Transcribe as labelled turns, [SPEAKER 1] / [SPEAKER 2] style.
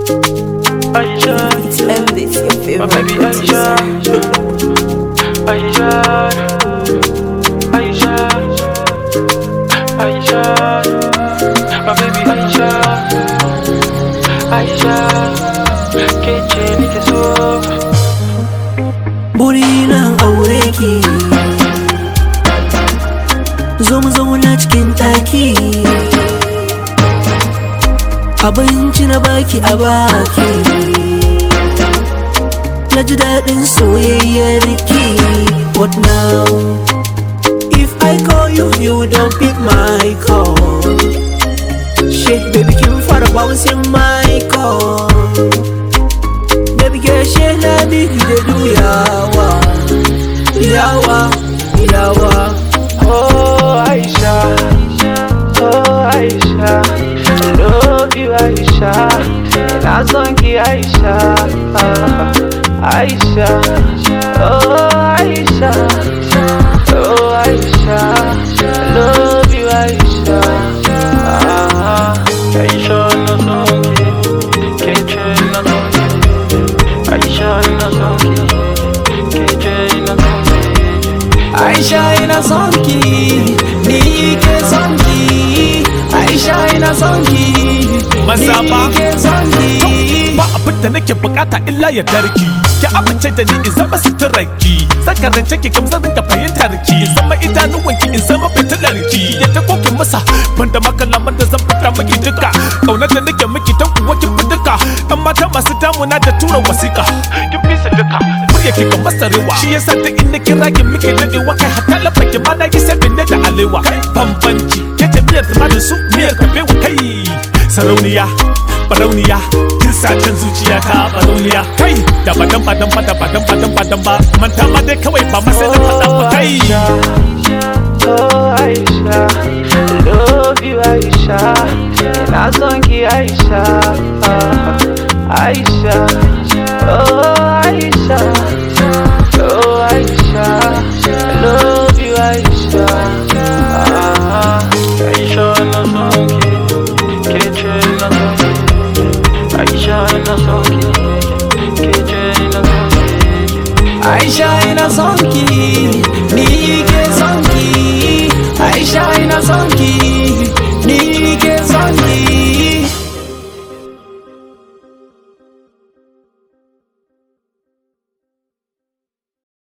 [SPEAKER 1] Aisha,
[SPEAKER 2] And this your
[SPEAKER 1] my
[SPEAKER 2] favorite
[SPEAKER 1] baby Aisha, Aisha, Aisha, Aisha, my baby Aisha, Aisha, kece nake so.
[SPEAKER 3] Burina aure ki, zo mu zauna cikin ɗaki, abinci na baki a baki, na ji daɗin soyayyar ki. But now, if I call you, you don't pick my call. Shit, baby, kin fara bouncing my call. Baby girl, shit, let me do yawa, yawa, yawa.
[SPEAKER 1] Oh Aisha, oh Aisha, I love you Aisha, ina son ki Aisha, Aisha, oh Aisha, oh Aisha, I love you Aisha, Aisha ina son ki, kece ina son ki, Aisha ina son ki, kece ina son ki.
[SPEAKER 3] Aisha ina son ki, ni ke son ki. Aisha ina son ki, ni ke son ki.
[SPEAKER 4] Ba abin da nake bukata illa ya darki. Ki amince da ni in zama suturarki. Sakarance ki kam zan rinka fahimtar ki. Zama idanuwanki in zama fitilarki. Yadda kokin masa banda makalaman da zan fita miki duka. Kaunar da nake miki dan kuwa ki fi duka. Yan mata masu damuna da tura wasiƙa. Kin fi su duka. Murya ki kan masarewa. Shi yasa da in na kira ki miki dadewa kai hatta lafa ki ma na yi sabin ne da alewa. Bambanci ke miyar da da su miyar kabewa kai. Sarauniya, barauniya, kin sacin zuciya ta barauniya. Kai da badan ba manta ma dai kawai ba ma sai da faɗa ba kai.
[SPEAKER 1] Oh Aisha, I love you Aisha, ina son ki Aisha, Aisha, oh